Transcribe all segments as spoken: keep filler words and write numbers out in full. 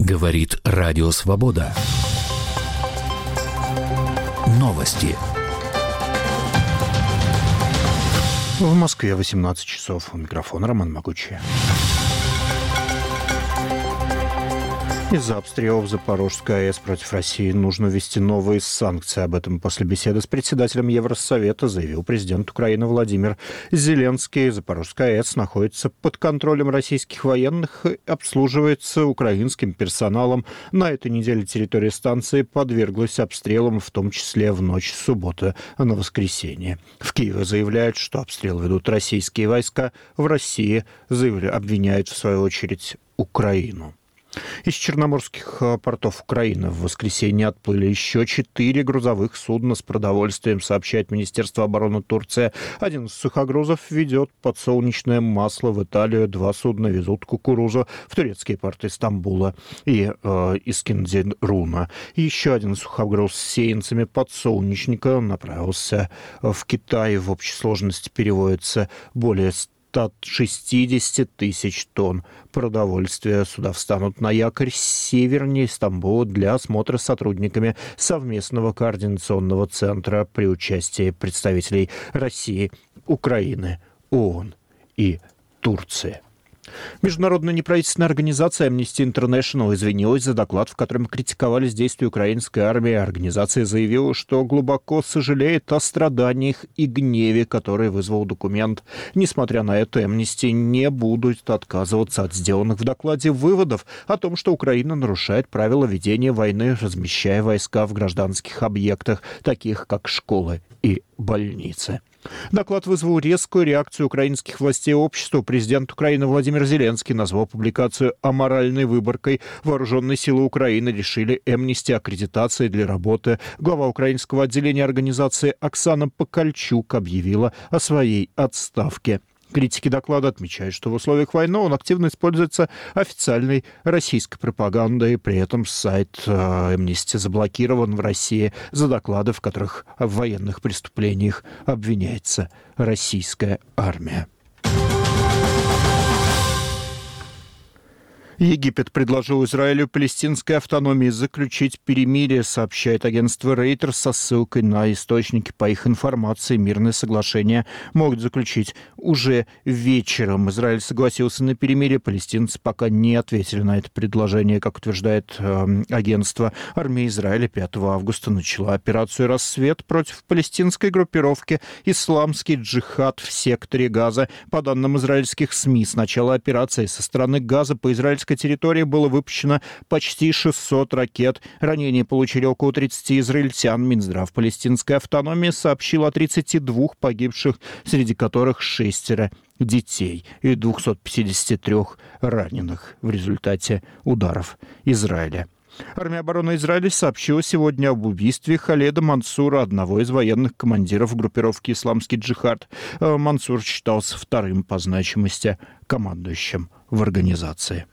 Говорит Радио Свобода. Новости. В Москве восемнадцать часов. У микрофона Роман Могучий. Из-за обстрелов Запорожской АЭС против России нужно ввести новые санкции. Об этом после беседы с председателем Евросовета заявил президент Украины Владимир Зеленский. Запорожская АЭС находится под контролем российских военных и обслуживается украинским персоналом. На этой неделе территория станции подверглась обстрелам, в том числе в ночь с субботы на воскресенье. В Киеве заявляют, что обстрел ведут российские войска. В России заявляют, обвиняют, в свою очередь, Украину. Из черноморских портов Украины в воскресенье отплыли еще четыре грузовых судна с продовольствием, сообщает Министерство обороны Турции. Один из сухогрузов ведет подсолнечное масло в Италию, два судна везут кукурузу в турецкие порты Стамбула и э, Искендеруна. Еще один сухогруз с сеянцами подсолнечника направился в Китай. В общей сложности переводится более ста шестьдесят тысяч тонн продовольствия. Суда встанут на якорь севернее Стамбула для осмотра сотрудниками совместного координационного центра при участии представителей России, Украины, ООН и Турции. Международная неправительственная организация Amnesty International извинилась за доклад, в котором критиковались действия украинской армии. Организация заявила, что глубоко сожалеет о страданиях и гневе, который вызвал документ. Несмотря на это, Amnesty не будет отказываться от сделанных в докладе выводов о том, что Украина нарушает правила ведения войны, размещая войска в гражданских объектах, таких как школы и больницы. Доклад вызвал резкую реакцию украинских властей и общества. Президент Украины Владимир Зеленский назвал публикацию аморальной выборкой. Вооруженные силы Украины лишили Amnesty аккредитации для работы. Глава украинского отделения организации Оксана Покальчук объявила о своей отставке. Критики доклада отмечают, что в условиях войны он активно используется официальной российской пропагандой. При этом сайт Amnesty заблокирован в России за доклады, в которых в военных преступлениях обвиняется российская армия. Египет предложил Израилю палестинской автономии заключить перемирие, сообщает агентство Reuters со ссылкой на источники. По их информации, мирное соглашение могут заключить уже вечером. Израиль согласился на перемирие, палестинцы пока не ответили на это предложение, как утверждает э, агентство. Армия Израиля пятого августа начала операцию «Рассвет» против палестинской группировки «Исламский джихад» в секторе Газа. По данным израильских СМИ, с начала операции со стороны Газа по израильской территории было выпущено почти шестьсот ракет. Ранения получили около тридцати израильтян. Минздрав палестинской автономии сообщил о тридцати двух погибших, среди которых шестеро детей и двухстах пятидесяти трёх раненых в результате ударов Израиля. Армия обороны Израиля сообщила сегодня об убийстве Халеда Мансура, одного из военных командиров группировки «Исламский джихад». Мансур считался вторым по значимости командующим в организации.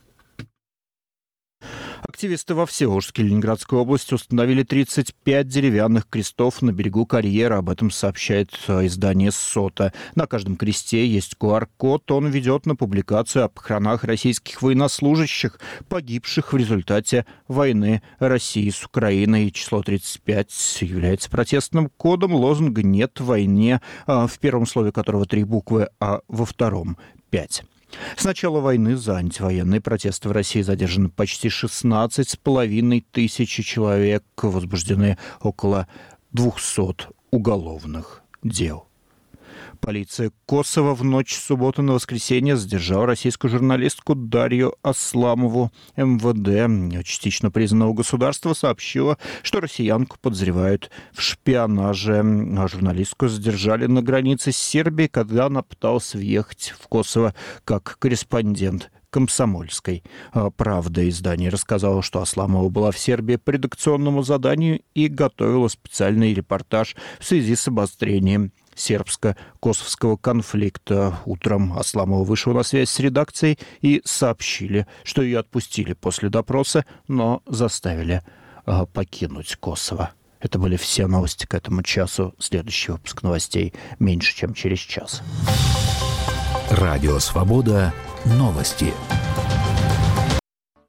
Активисты во Всеволожске Ленинградской области установили тридцать пять деревянных крестов на берегу карьера. Об этом сообщает издание «Сота». На каждом кресте есть ку ар код. Он ведет на публикацию о похоронах российских военнослужащих, погибших в результате войны России с Украиной. Число тридцать пять является протестным кодом. Лозунг «Нет войне», в первом слове которого три буквы, а во втором — пять. С начала войны за антивоенные протесты в России задержаны почти шестнадцать с половиной тысячи человек. Возбуждены около двухсот уголовных дел. Полиция Косово в ночь с субботы на воскресенье задержала российскую журналистку Дарью Асламову. эм вэ дэ частично признанного государства сообщила, что россиянку подозревают в шпионаже. Журналистку задержали на границе с Сербией, когда она пыталась въехать в Косово как корреспондент «Комсомольской правды». Издание рассказало, что Асламова была в Сербии по редакционному заданию и готовила специальный репортаж в связи с обострением сербско-косовского конфликта. Утром Асламова вышла на связь с редакцией и сообщили, что ее отпустили после допроса, но заставили э, покинуть Косово. Это были все новости к этому часу. Следующий выпуск новостей меньше, чем через час. Радио «Свобода». Новости.